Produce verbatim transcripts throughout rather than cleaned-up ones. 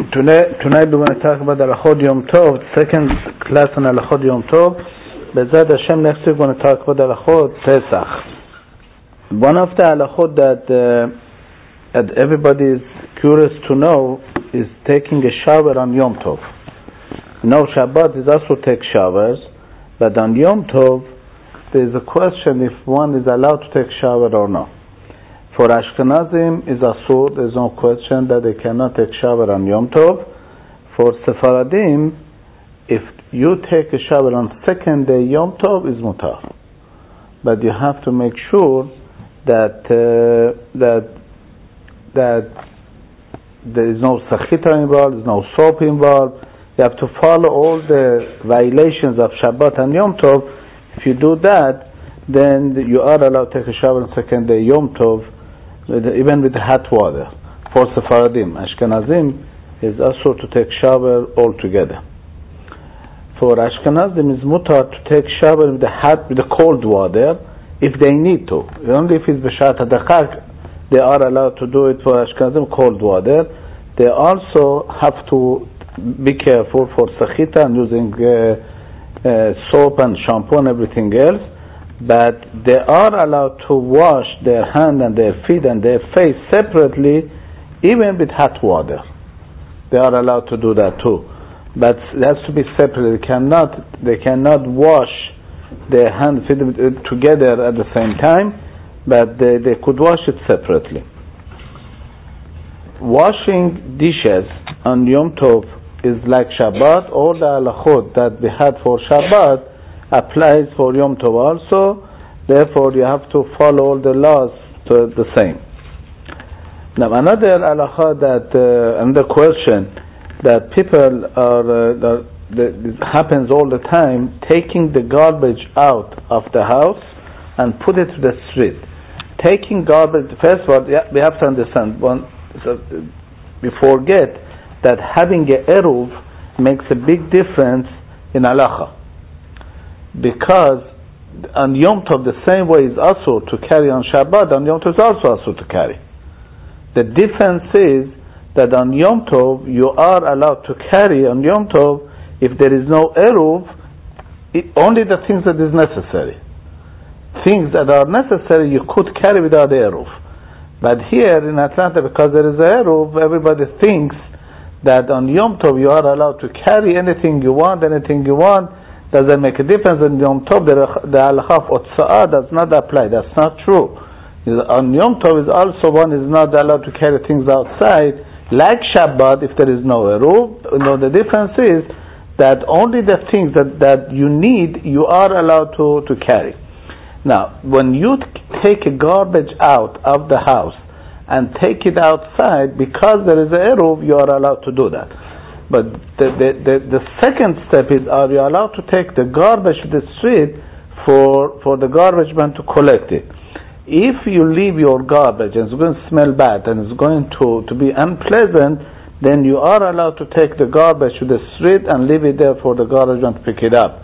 Tonight, tonight we're going to talk about the Halachot Yom Tov, second class on Halachot Yom Tov. B'ezrat Hashem, next week we're going to talk about the Halachot Pesach. One of the Halachot that, uh, that everybody is curious to know is taking a shower on Yom Tov. No, Shabbat is also take showers, but on Yom Tov there is a question if one is allowed to take shower or not. For Ashkenazim is asur, there is no question that they cannot take shower on Yom Tov. For Sephardim, if you take a shower on second day Yom Tov, is mutar. But you have to make sure that uh, that that there is no sachita involved, there is no soap involved. You have to follow all the violations of Shabbat and Yom Tov. If you do that, then you are allowed to take a shower on second day Yom Tov, even with hot water. For Sephardim, Ashkenazim is also to take shower altogether. For Ashkenazim is mutar to take shower with the hot, with the cold water if they need to. Only if it's b'shat hadachak they are allowed to do it. For Ashkenazim, cold water. They also have to be careful for sachita and using uh, uh, soap and shampoo and everything else. But they are allowed to wash their hand and their feet and their face separately, even with hot water. They are allowed to do that too. But it has to be separate. They cannot, they cannot wash their hand and feet together at the same time, but they, they could wash it separately. Washing dishes on Yom Tov is like Shabbat. All the halachot that we had for Shabbat applies for Yom Tov also. Therefore you have to follow all the laws to the same. Now another halakha that uh, another question that people are uh, that happens all the time, taking the garbage out of the house and put it to the street. Taking garbage, first of all we have to understand one, so we forget that having a eruv makes a big difference in halakha. Because on Yom Tov the same way is also to carry on Shabbat, on Yom Tov is also also to carry. The difference is that on Yom Tov you are allowed to carry on Yom Tov if there is no eruv, only the things that is necessary. Things that are necessary you could carry without eruv. But here in Atlanta, because there is a eruv, everybody thinks that on Yom Tov you are allowed to carry anything you want, anything you want. Does that make a difference? In Yom Tov, the, the halakha of Otsa'ah does not apply. That's not true. On Yom Tov is also one is not allowed to carry things outside, like Shabbat if there is no eruv. You know, the difference is that only the things that, that you need, you are allowed to, to carry. Now, when you t- take a garbage out of the house and take it outside, because there is a eruv, you are allowed to do that. But the, the, the, the second step is, are you allowed to take the garbage to the street for, for the garbage man to collect it? If you leave your garbage and it's going to smell bad and it's going to, to be unpleasant, then you are allowed to take the garbage to the street and leave it there for the garbage man to pick it up.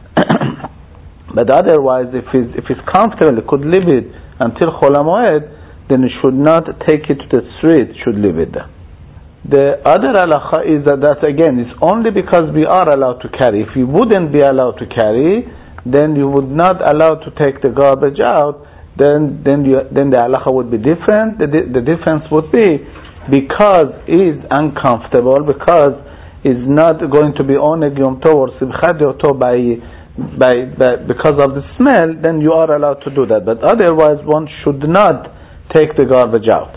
But otherwise, if it's, if it's comfortable, you could leave it until Chol HaMoed, then you should not take it to the street, should leave it there. The other halakha is that, that again is only because we are allowed to carry. If you wouldn't be allowed to carry, then you would not allow to take the garbage out. Then then you, then the halakha would be different. The, the difference would be because it's uncomfortable, because it's not going to be oneg Yom Tov or Simchat Yom Tov by, by by because of the smell. Then you are allowed to do that. But otherwise, one should not take the garbage out.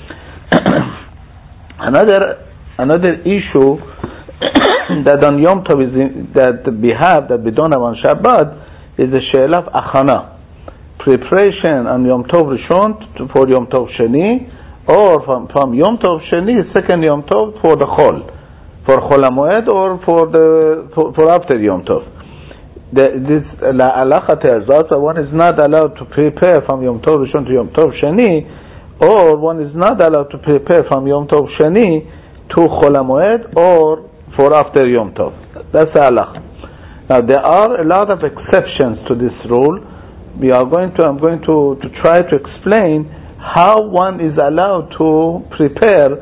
Another another issue that on Yom Tov is in, that we have that we don't have on Shabbat is the she'ela of achana, preparation on Yom Tov Rishon for Yom Tov Sheni, or from, from Yom Tov Sheni second Yom Tov for the Chol, for Chol HaMoed, or for the for, for after Yom Tov. The, this halakha tells us that one is not allowed to prepare from Yom Tov Rishon to Yom Tov Sheni, or one is not allowed to prepare from Yom Tov Sheni to Chol HaMoed or for after Yom Tov. That's the halakha. Now there are a lot of exceptions to this rule. We are going to, I'm going to, to try to explain how one is allowed to prepare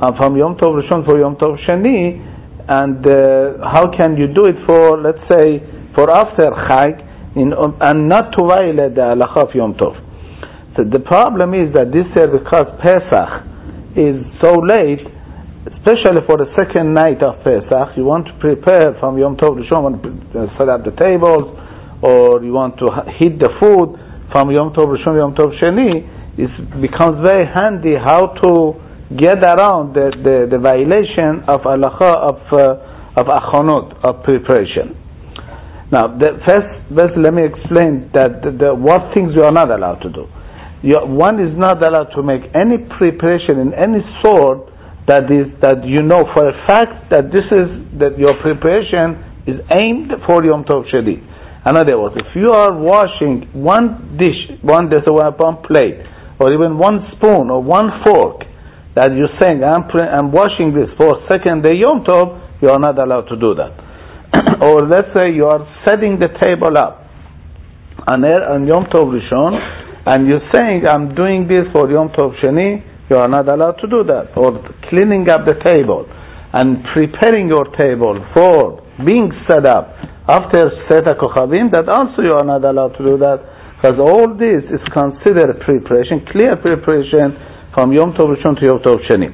and from Yom Tov Rishon for Yom Tov Sheni, and uh, how can you do it for, let's say, for after Chag, in, um, and not to violate the halacha of Yom Tov? So the problem is that this year, because Pesach is so late, especially for the second night of Pesach, you want to prepare from Yom Tov Rishon, want to set up the tables, or you want to heat the food from Yom Tov Rishon, Yom Tov Sheni. It becomes very handy how to get around the, the, the violation of halacha of uh, of achonot, of preparation. Now, the first, first let me explain that the, the, what things you are not allowed to do. You, one is not allowed to make any preparation in any sort that is that you know for a fact that this is that your preparation is aimed for Yom Tov Sheni. In other words, if you are washing one dish, one there's a one plate, or even one spoon or one fork, that you're saying, I'm, pre- I'm washing this for second day Yom Tov, you are not allowed to do that. Or let's say you are setting the table up on, on Yom Tov Rishon, and you're saying, I'm doing this for Yom Tov Sheni, you are not allowed to do that. Or cleaning up the table and preparing your table for being set up after Seta Kochavim, that also you are not allowed to do that, because all this is considered preparation, clear preparation from Yom Tov Rishon to Yom Tov Sheni.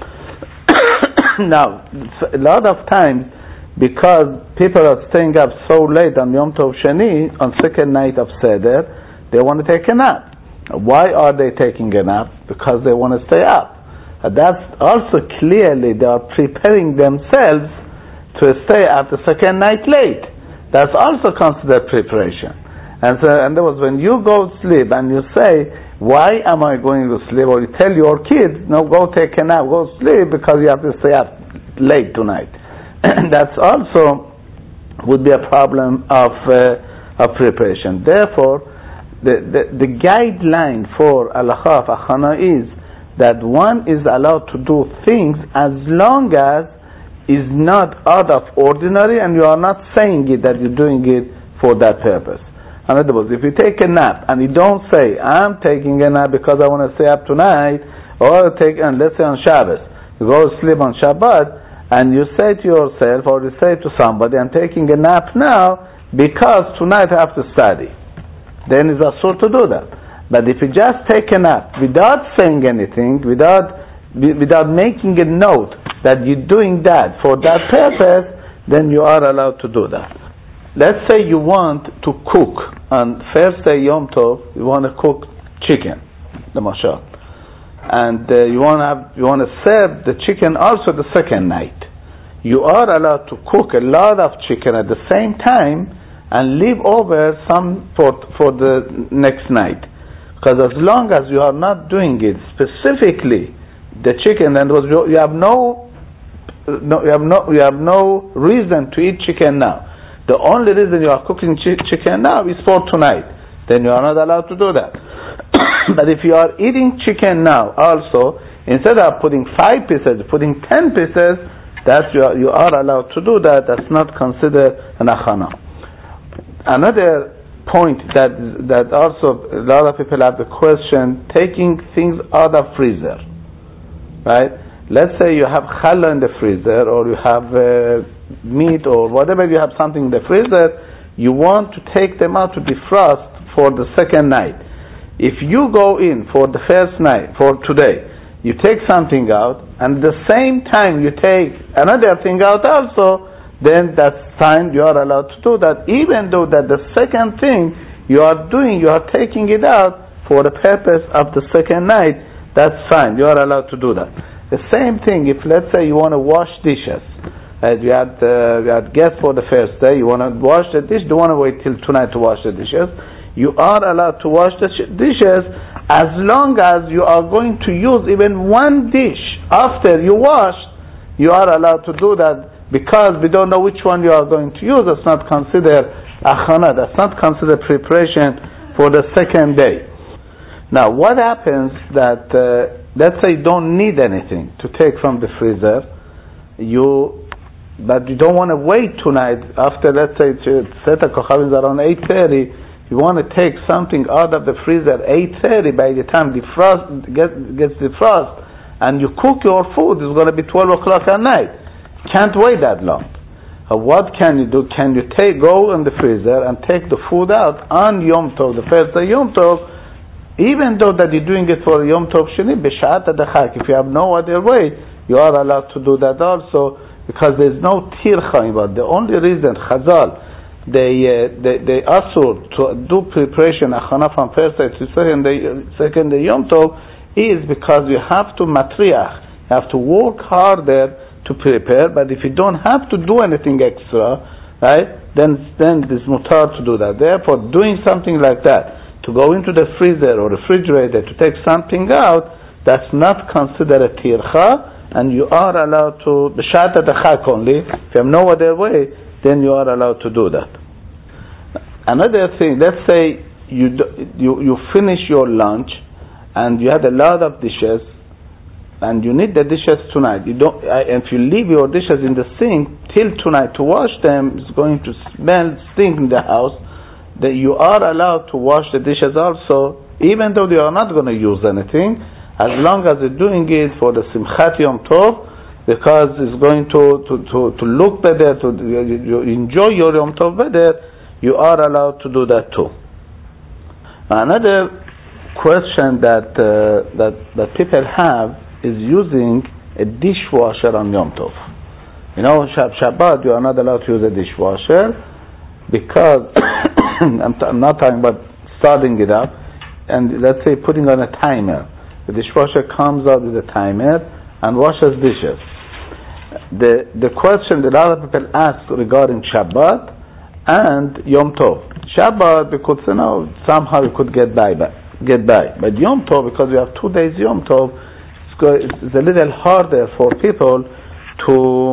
Now, a lot of times, because people are staying up so late on Yom Tov Sheni, on second night of Seder, they want to take a nap. Why are they taking a nap? Because they want to stay up. And that's also clearly they are preparing themselves to stay up the second night late. That's also considered preparation. And so, and there was when you go sleep and you say, why am I going to sleep? Or you tell your kids, no, go take a nap, go sleep because you have to stay up late tonight. That's also would be a problem of uh, of preparation. Therefore, the, the, the guideline for halacha of achana is that one is allowed to do things as long as is not out of ordinary and you are not saying it that you're doing it for that purpose. In other words, if you take a nap and you don't say, I'm taking a nap because I want to stay up tonight, or take, and let's say on Shabbos, you go to sleep on Shabbat, and you say to yourself, or you say to somebody, I'm taking a nap now because tonight I have to study. Then it's asur to do that. But if you just take a nap without saying anything, without without making a note that you're doing that for that purpose, then you are allowed to do that. Let's say you want to cook on first day Yom Tov, you want to cook chicken, the mashal, and uh, you want to have, you want to serve the chicken also the second night. You are allowed to cook a lot of chicken at the same time and leave over some for for the next night, because as long as you are not doing it specifically, the chicken, and was you have no, no you have no you have no reason to eat chicken now. The only reason you are cooking ch- chicken now is for tonight. Then you are not allowed to do that. But if you are eating chicken now also, instead of putting five pieces, putting ten pieces, that you are, you are allowed to do that. That's not considered an achana. Another point that that also a lot of people have the question, taking things out of freezer. Right? Let's say you have challah in the freezer, or you have uh, meat or whatever, you have something in the freezer, you want to take them out to defrost for the second night. If you go in for the first night, for today, you take something out, and at the same time you take another thing out also, then that's fine, you are allowed to do that, even though that the second thing you are doing, you are taking it out for the purpose of the second night, that's fine, you are allowed to do that. The same thing if, let's say, you want to wash dishes. Uh, you had uh, you had guests for the first day, you want to wash the dish, don't want to wait till tonight to wash the dishes. You are allowed to wash the sh- dishes as long as you are going to use even one dish after you wash, you are allowed to do that, because we don't know which one you are going to use. That's not considered achana, that's not considered preparation for the second day. Now, what happens that, uh, let's say you don't need anything to take from the freezer, you, but you don't want to wait tonight after, let's say, Seta Kochavim is around eight thirty, you want to take something out of the freezer at eight thirty, by the time defrost gets, gets defrost, and you cook your food, it's going to be twelve o'clock at night. Can't wait that long. Uh, what can you do? Can you take go in the freezer and take the food out on Yom Tov, the first day Yom Tov, even though that you're doing it for Yom Tov Sheni, b'shat adachak. If you have no other way, you are allowed to do that also, because there's no tircha involved. The only reason Chazal they uh, they they asur to do preparation achana from first day to second day second day Yom Tov is because you have to matriach, you have to work harder to prepare. But if you don't have to do anything extra, right, then then it's mutar to do that. Therefore, doing something like that, to go into the freezer or refrigerator to take something out, that's not considered a tircha, and you are allowed to b'shat adachak only. If you have no other way, then you are allowed to do that. Another thing, let's say you you you finish your lunch and you had a lot of dishes and you need the dishes tonight. You don't, and if you leave your dishes in the sink till tonight to wash them, it's going to smell, stink in the house. That you are allowed to wash the dishes also, even though you are not going to use anything, as long as you're doing it for the Simchat Yom Tov, because it's going to, to, to, to look better, to you, you enjoy your Yom Tov better, you are allowed to do that too. Another question that uh, that that people have is using a dishwasher on Yom Tov. You know, Shabbat you are not allowed to use a dishwasher because I'm, t- I'm not talking about starting it up and let's say putting on a timer. The dishwasher comes out with a timer and washes dishes. The the question that a lot of people ask regarding Shabbat and Yom Tov. Shabbat, because you know somehow you could get by, get by. But Yom Tov, because we have two days Yom Tov, it's, go, it's a little harder for people to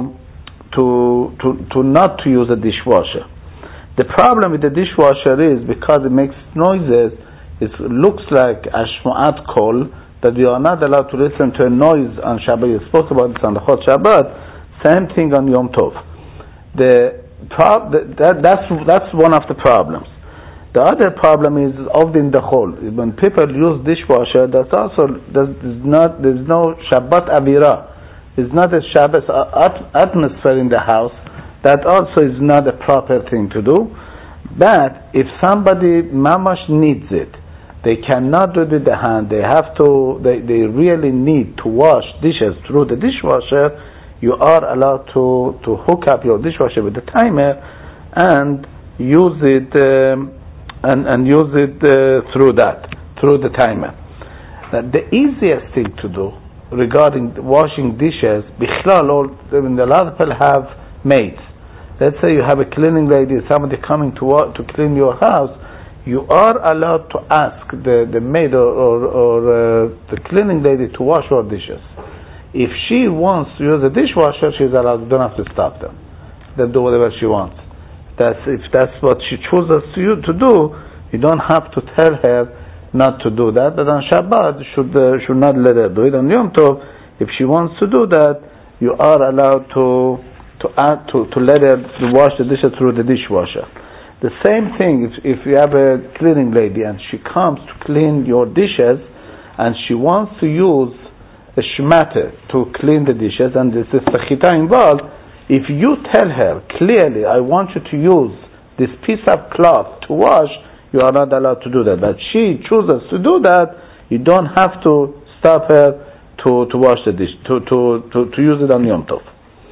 to to to not to use a dishwasher. The problem with the dishwasher is because it makes noises. It looks like Ashmu'at Kol, that you are not allowed to listen to a noise on Shabbat. You spoke about this on the Chol Shabbat. Same thing on Yom Tov. The Pro- that, that's that's one of the problems. The other problem is often the whole. When people use dishwasher, that's also there's not there's no Shabbat avira. It's not a Shabbat atmosphere in the house. That also is not a proper thing to do. But if somebody mamash needs it, they cannot do it with the hand. They have to. They they really need to wash dishes through the dishwasher. You are allowed to, to hook up your dishwasher with the timer and use it um, and, and use it uh, through that, through the timer. Now, the easiest thing to do regarding washing dishes, bichlal, all, I mean, a lot of people have maids. Let's say you have a cleaning lady, somebody coming to to clean your house, you are allowed to ask the, the maid or, or, or uh, the cleaning lady to wash your dishes. If she wants to use a dishwasher, she's allowed. You don't have to stop them. They'll do whatever she wants. That's if that's what she chooses to you to do. You don't have to tell her not to do that. But on Shabbat, you should uh, should not let her do it. On Yom Tov, if she wants to do that, you are allowed to to add, to to let her to wash the dishes through the dishwasher. The same thing if if you have a cleaning lady and she comes to clean your dishes, and she wants to use a shmatter to clean the dishes, and this is sechita involved. If you tell her clearly, I want you to use this piece of cloth to wash, you are not allowed to do that. But she chooses to do that, you don't have to stop her to, to wash the dish, to, to, to, to use it on Yom Tov.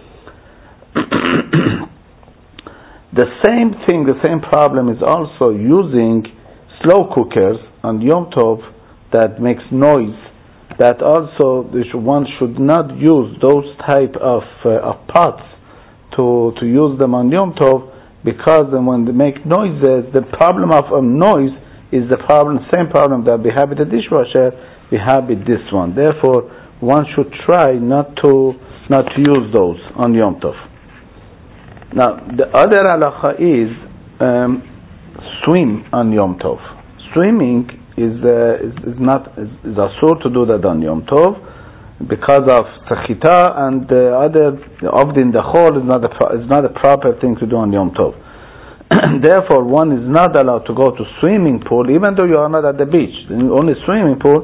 The same thing, the same problem is also using slow cookers on Yom Tov that makes noise. That also one should not use those type of, uh, of pots to to use them on Yom Tov, because when they make noises, the problem of um, noise is the problem, same problem that we have with the dishwasher, we have with this one. Therefore, one should try not to not to use those on Yom Tov. Now, the other halacha is um, swim on Yom Tov. Swimming is uh, is, is not is, is asur to do that on Yom Tov because of tzachita, and the other often the whole is not a is not a proper thing to do on Yom Tov. Therefore, one is not allowed to go to swimming pool, even though you are not at the beach. The only swimming pool,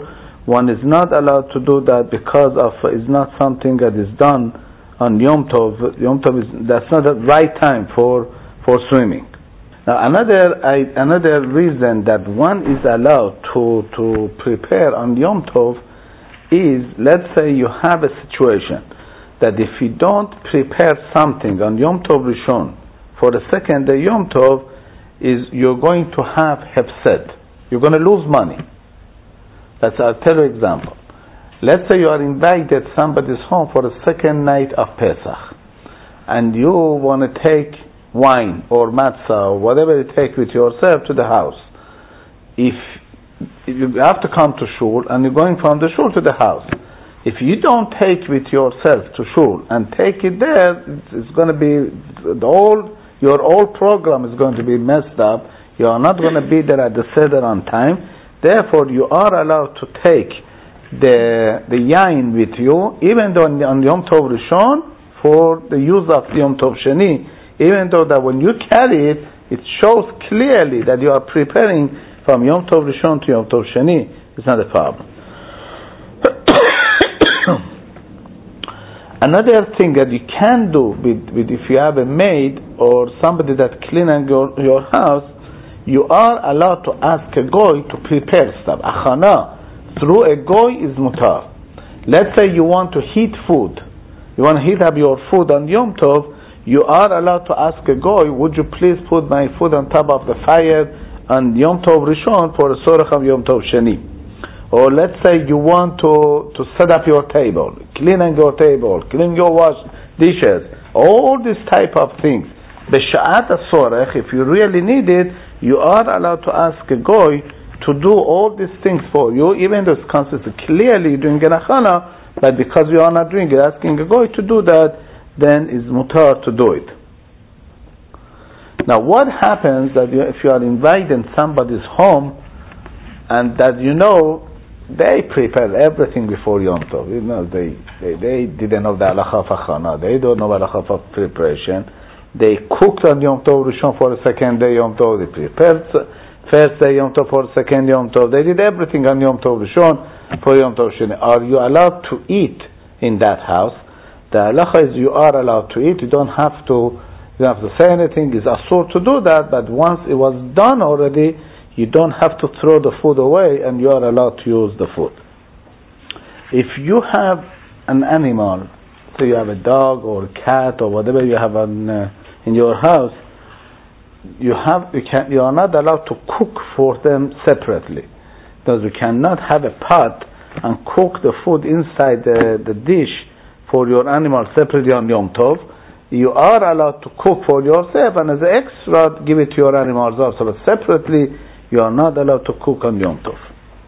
one is not allowed to do that because of uh, it's not something that is done on Yom Tov. Yom Tov is that's not the right time for for swimming. Now another I, another reason that one is allowed to to prepare on Yom Tov is, let's say you have a situation that if you don't prepare something on Yom Tov Rishon for the second day Yom Tov, is you're going to have hefsed. You're going to lose money. That's, I'll tell you an example. Let's say you are invited somebody's home for the second night of Pesach, and you want to take wine or matzah or whatever you take with yourself to the house. If, if you have to come to shul, and you're going from the shul to the house, if you don't take with yourself to shul and take it there, it's going to be the whole your whole program is going to be messed up. You are not going to be there at the seder on time. Therefore, you are allowed to take the the yain with you, even though on, on Yom Tov Rishon, for the use of Yom Tov Sheni, even though that when you carry it, it shows clearly that you are preparing from Yom Tov Rishon to Yom Tov Sheni. It's not a problem. Another thing that you can do with, with if you have a maid or somebody that cleaning your, your house, you are allowed to ask a goy to prepare stuff. Achana through a goy is mutar. Let's say you want to heat food, you want to heat up your food on Yom Tov, you are allowed to ask a goy, would you please put my food on top of the fire on Yom Tov Rishon for the sorach of Yom Tov Sheni. Or let's say you want to, to set up your table, cleaning your table, clean your wash dishes, all these type of things. B'sha'at ha-sorech, if you really need it, you are allowed to ask a goy to do all these things for you, even though it's considered clearly doing an achana, but because you are not doing it, asking a goy to do that, then is mutar to do it. Now what happens that you, if you are inviting somebody's home, and that you know, they prepare everything before Yom Tov. You know, they, they, they didn't know the halacha of achana. They don't know the halacha of preparation. They cooked on Yom Tov Rishon for the second day Yom Tov. They prepared first day Yom Tov for the second Yom Tov. They did everything on Yom Tov Rishon for Yom Tov Sheni. Are you allowed to eat in that house? The halacha is you are allowed to eat. You don't have to. You don't have to say anything. It's asur to do that. But once it was done already, you don't have to throw the food away, and you are allowed to use the food. If you have an animal, so you have a dog or a cat or whatever you have on, uh, in your house, you have you can you are not allowed to cook for them separately. Because you cannot have a pot and cook the food inside the, the dish for your animal separately on Yom Tov. You are allowed to cook for yourself, and as an extra, give it to your animals also. But separately, you are not allowed to cook on Yom Tov.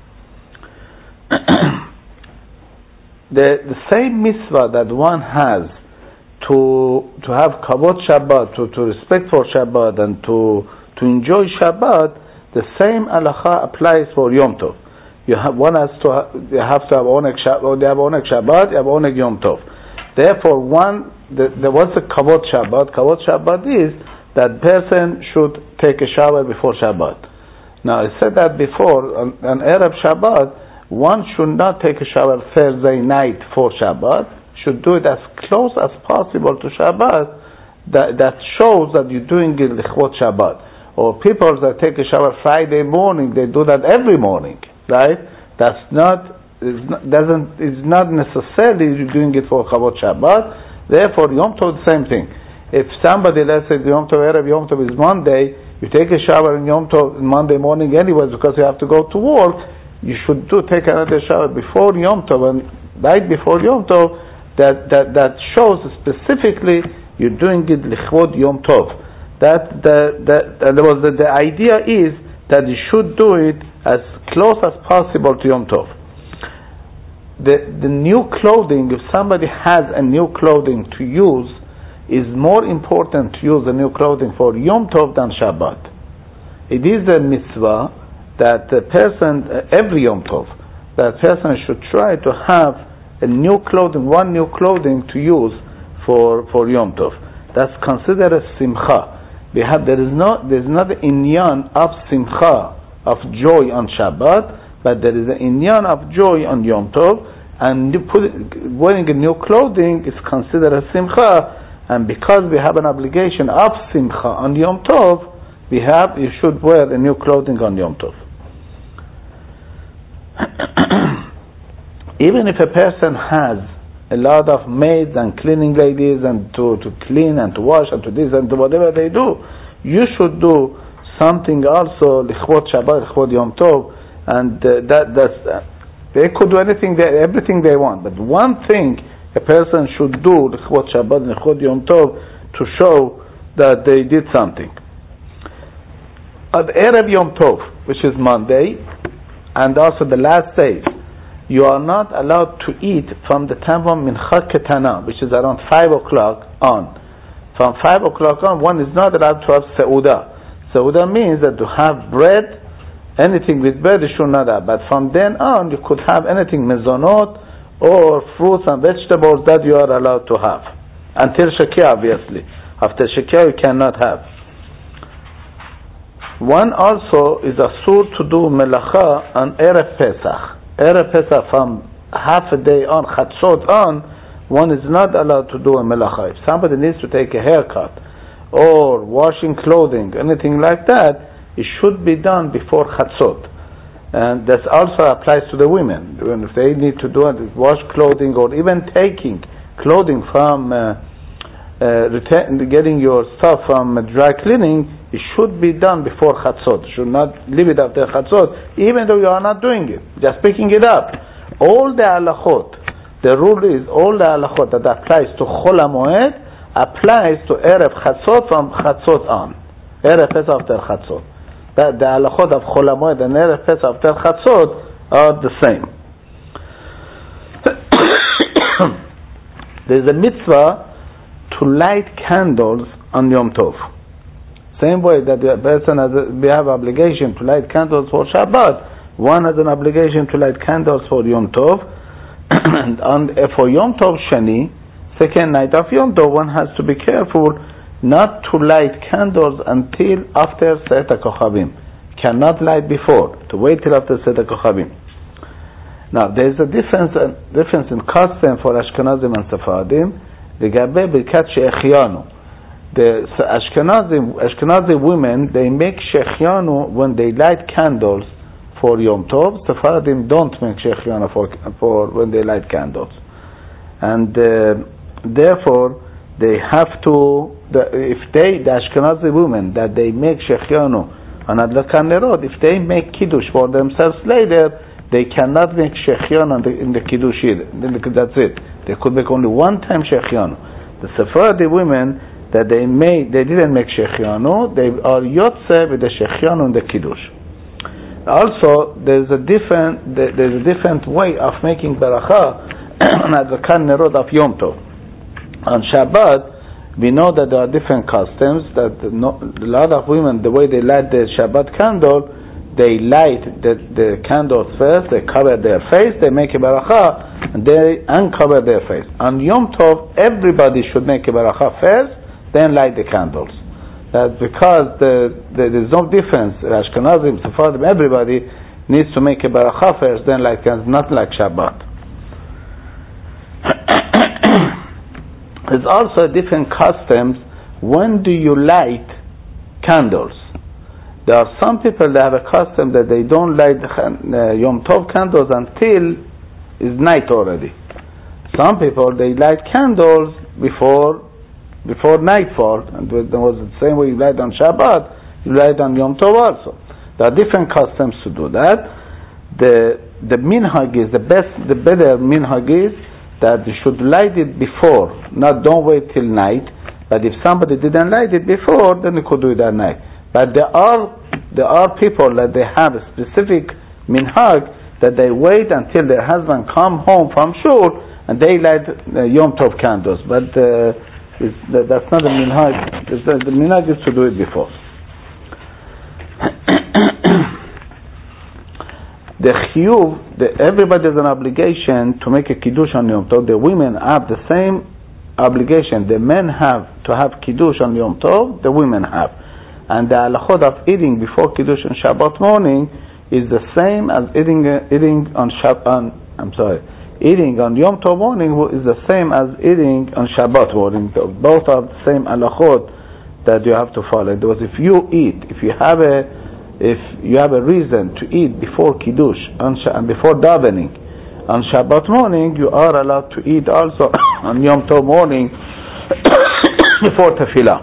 the, the same mitzvah that one has to to have kavod Shabbat, to, to respect for Shabbat, and to to enjoy Shabbat, the same halacha applies for Yom Tov. You have one has to have, you have to have oneg Shabbat, you have oneg Shabbat, you have oneg Yom Tov. Therefore, one the, the what's the kavod Shabbat? Kavod Shabbat is that person should take a shower before Shabbat. Now, I said that before, on, on Erev Shabbat, one should not take a shower Thursday night for Shabbat, should do it as close as possible to Shabbat, that, that shows that you're doing it Lichvot Shabbat. Or people that take a shower Friday morning, they do that every morning, right? That's not, is not, doesn't, is not necessarily you're doing it for Chavot Shabbat. Therefore, Yom Tov, the same thing. If somebody, let's say, Yom Tov Erev, Yom Tov is Monday, you take a shower in Yom Tov Monday morning anyways because you have to go to work, you should do take another shower before Yom Tov, and right before Yom Tov, that, that, that shows specifically you're doing it Lichvot Yom Tov. That, that, that, that was the, the idea is that you should do it as close as possible to Yom Tov. The, the new clothing, if somebody has a new clothing to use, is more important to use the new clothing for Yom Tov than Shabbat. It is a mitzvah that the person, every Yom Tov, that person should try to have a new clothing, one new clothing to use for, for Yom Tov. That's considered a simcha. We have, there is not, there is not an inyan of simcha, of joy on Shabbat, but there is an inyan of joy on Yom Tov, and you put, wearing a new clothing is considered a simcha, and because we have an obligation of simcha on Yom Tov, we have, you should wear a new clothing on Yom Tov. Even if a person has a lot of maids and cleaning ladies and to, to clean and to wash and to this and to whatever they do, you should do something also, lichvot Shabbat, lichvot Yom Tov, and uh, that that's, uh, they could do anything, they, everything they want. But one thing a person should do, lichvot Shabbat, lichvot Yom Tov, to show that they did something. At Erev Yom Tov, which is Monday, and also the last days, you are not allowed to eat from the time of Mincha Ketana, which is around five o'clock on. From five o'clock on, one is not allowed to have Seudah. Seudah means that to have bread, anything with bread you should not have. But from then on, you could have anything, mezonot, or fruits and vegetables that you are allowed to have. Until Shekia, obviously. After Shekia, you cannot have. One also is asur to do melacha on Erev Pesach. Erev Pesach from half a day on, Chatzot on, one is not allowed to do a melacha. If somebody needs to take a haircut or washing clothing, anything like that, it should be done before Chatzot. And that also applies to the women. If they need to do it, wash clothing or even taking clothing from uh, uh, retain, getting your stuff from uh, dry cleaning, it should be done before Chatzot. You should not leave it after Chatzot, even though you are not doing it. Just picking it up. All the halachot, the rule is, all the halachot that applies to Chol HaMoed applies to Erev Chatzot from Chatzot on. Erev Pesach after Chatzot. The, the halachot of Chol HaMoed and Erev Pesach after Chatzot are the same. There is a mitzvah to light candles on Yom Tov. Same way that the person has a, we have obligation to light candles for Shabbat, one has an obligation to light candles for Yom Tov. And on, uh, for Yom Tov Shani, second night of Yom Tov, one has to be careful not to light candles until after Seit HaKochavim. Cannot light before, to wait till after Seit HaKochavim. Now, there is a difference, uh, difference in custom for Ashkenazim and Sephardim. Regarding Birkat She'echyanu. The Ashkenazi, Ashkenazi women, they make She'echyanu when they light candles for Yom Tov. Sephardim don't make She'echyanu for, for when they light candles. And uh, therefore, they have to, the, if they, the Ashkenazi women, that they make She'echyanu on Adlakan Nerot, if they make Kiddush for themselves later, they cannot make She'echyanu in the Kiddush either. That's it. They could make only one time She'echyanu. The Sephardi women, that they made, they didn't make She'echyanu, they are Yotze with the She'echyanu in the Kiddush. Also, there's a different, there's a different way of making Beracha on Adlakan Nerot of Yom Tov. On Shabbat, we know that there are different customs, that no, a lot of women, the way they light the Shabbat candle, they light the, the candles first, they cover their face, they make a beracha, and they uncover their face. On Yom Tov, everybody should make a beracha first, then light the candles. That's because the, the, there's no difference. Ashkenazim, Sephardim, everybody needs to make a beracha first, then light candles, not like Shabbat. There's also different customs. When do you light candles? There are some people that have a custom that they don't light uh, Yom Tov candles until it's night already. Some people, they light candles before before nightfall, and it was the same way you light on Shabbat, you light on Yom Tov also. There are different customs to do that. The the minhag is, the best, the better minhag is that you should light it before, not don't wait till night. But if somebody didn't light it before, then you could do it at night. But there are there are people that they have a specific minhag that they wait until their husband come home from shul and they light uh, Yom Tov candles. But uh, it's, that, that's not a minhag. It's, uh, the minhag is to do it before. The chiyuv, the, everybody has an obligation to make a kiddush on Yom Tov. The women have the same obligation. The men have to have kiddush on Yom Tov. The women have. And the halachot of eating before Kiddush on Shabbat morning, is the same as eating uh, eating on Shab- on I'm sorry, eating on Yom Tov morning is the same as eating on Shabbat morning. Both are the same halachot that you have to follow. Because if you eat, if you have a if you have a reason to eat before Kiddush and before davening on Shabbat morning, you are allowed to eat also on Yom Tov morning before Tefillah.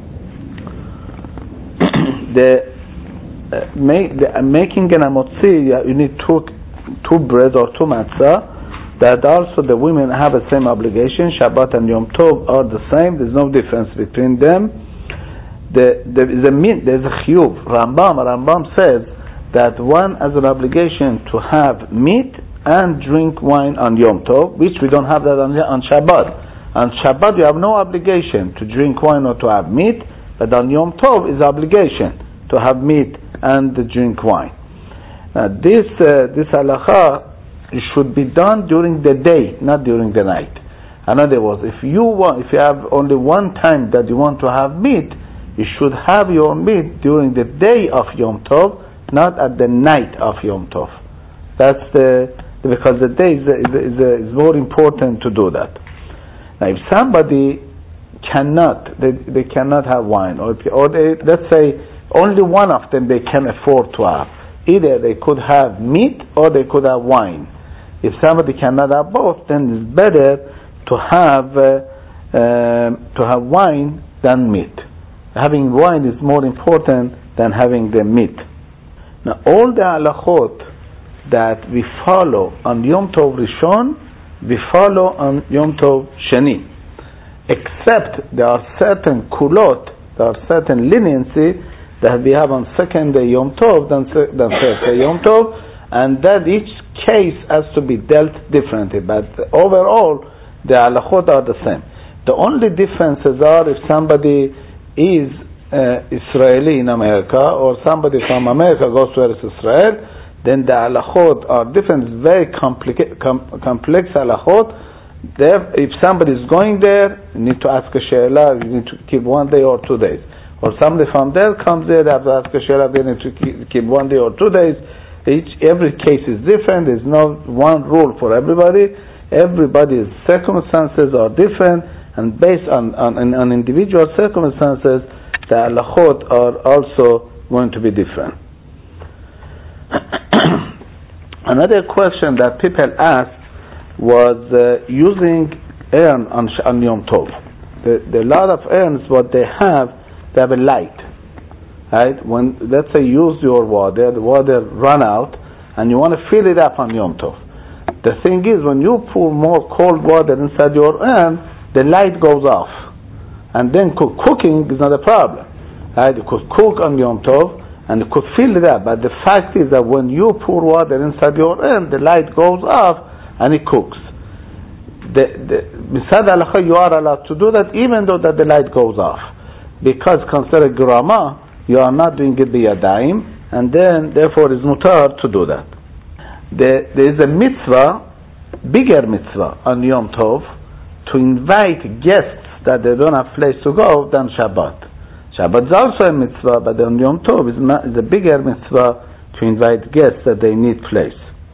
the Uh, make, the, uh, making an amotzi, uh, you need two two bread or two matzah. That also the women have the same obligation. Shabbat and Yom Tov are the same. There's no difference between them. The, the, the there's a chiyuv. Rambam Rambam says that one has an obligation to have meat and drink wine on Yom Tov, which we don't have that on, on Shabbat. On Shabbat you have no obligation to drink wine or to have meat, but on Yom Tov is obligation to have meat and drink wine. Now this uh, this halacha should be done during the day, not during the night. In other words, if you want, if you have only one time that you want to have meat, you should have your meat during the day of Yom Tov, not at the night of Yom Tov. That's the because the day is is, is, is more important to do that. Now, if somebody cannot, they, they cannot have wine, or or they, let's say only one of them they can afford to have. Either they could have meat or they could have wine. If somebody cannot have both, then it's better to have uh, uh, to have wine than meat. Having wine is more important than having the meat. Now, all the halachot that we follow on Yom Tov Rishon, we follow on Yom Tov Sheni, except there are certain kulot, there are certain leniency that we have on second day Yom Tov than, than third day Yom Tov, and that each case has to be dealt differently. But overall, the halachot are the same. The only differences are if somebody is uh, Israeli in America or somebody from America goes to Eretz Israel, then the halachot are different. It's very complica- com- complex halachot. There, if somebody is going there, you need to ask a she'elah, you need to keep one day or two days. Or somebody from there comes there, they have to ask a she'elah, they need to keep one day or two days. Each, every case is different. There's no one rule for everybody. Everybody's circumstances are different, and based on, on, on individual circumstances, the halachot are also going to be different. Another question that people asked was uh, using urn on, on Yom Tov. The, the lot of urns, what they have, they have a light, right? When, let's say, you use your water, the water run out, and you want to fill it up on Yom Tov. The thing is, when you pour more cold water inside your urn, the light goes off. And then cook. Cooking is not a problem, right? You could cook on Yom Tov, and you could fill it up. But the fact is that when you pour water inside your urn, the light goes off, and it cooks. Misad halacha, you are allowed to do that, even though that the light goes off. Because considered grama, you are not doing it biyadayim, and then therefore is mutar to do that. There, there is a mitzvah, bigger mitzvah on Yom Tov, to invite guests that they don't have place to go than Shabbat. Shabbat is also a mitzvah, but on Yom Tov is, is a bigger mitzvah to invite guests that they need place.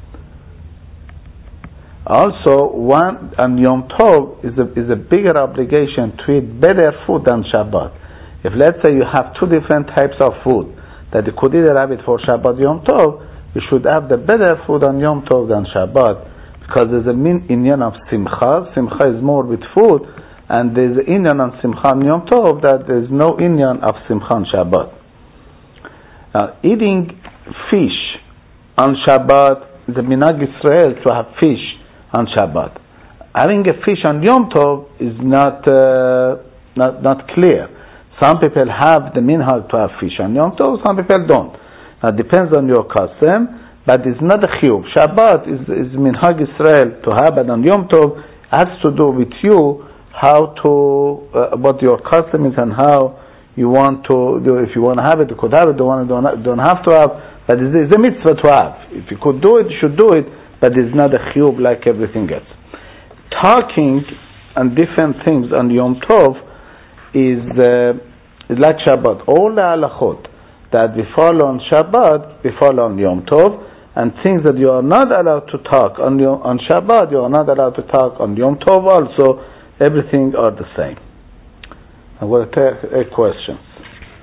Also, one on Yom Tov is a, is a bigger obligation to eat better food than Shabbat. If let's say you have two different types of food, that you could either have it for Shabbat Yom Tov, you should have the better food on Yom Tov than Shabbat, because there's a min inyan of simcha. Simcha is more with food, and there's an inyan on simcha on Yom Tov that there's no inyan of simcha on Shabbat. Now, eating fish on Shabbat, the minhag Israel to have fish on Shabbat. Having a fish on Yom Tov is not uh, not not clear. Some people have the minhag to have fish on Yom Tov, some people don't. Now, it depends on your custom, but it's not a chiyuv. Shabbat is, is minhag Israel to have, but on Yom Tov has to do with you, how to, uh, what your custom is and how you want to do. If you want to have it, you could have it. Don't want to, don't, don't have to have, but it's, it's a mitzvah to have. If you could do it, you should do it, but it's not a chiyuv like everything else. Talking on different things on Yom Tov is, uh, is like Shabbat. All the halachot that we follow on Shabbat, we follow on Yom Tov, and things that you are not allowed to talk on Yom, on Shabbat, you are not allowed to talk on Yom Tov also. Everything are the same. I'm going to take a question.